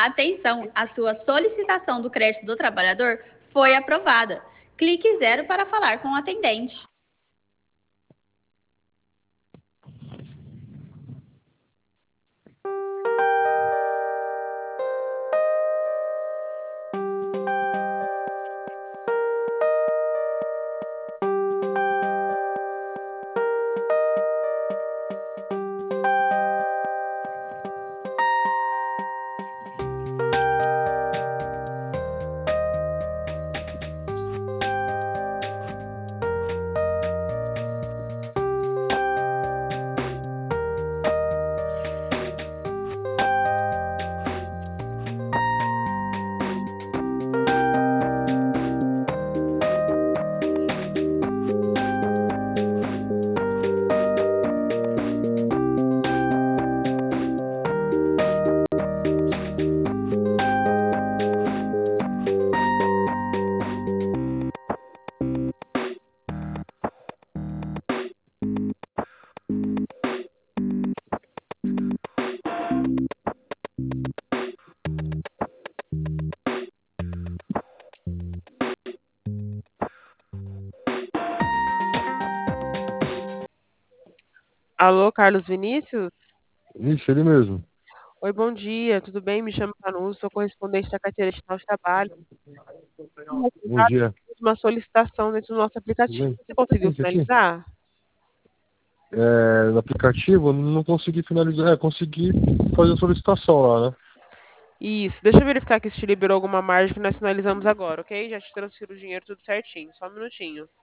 Atenção, a sua solicitação do crédito do trabalhador foi aprovada. Clique 0 para falar com o atendente. Alô, Carlos Vinícius? Isso, ele mesmo. Oi, bom dia, tudo bem? Me chamo Canuso, sou correspondente da Carteira Digital de Trabalho. Bom dia. Uma solicitação dentro do nosso Tudo aplicativo. bem? Você conseguiu Esse aqui? finalizar? No aplicativo, eu não consegui finalizar. Consegui fazer a solicitação lá, né? Isso, deixa eu verificar aqui se te liberou alguma margem que nós finalizamos agora, ok? Já te transfiro o dinheiro tudo certinho, só um minutinho.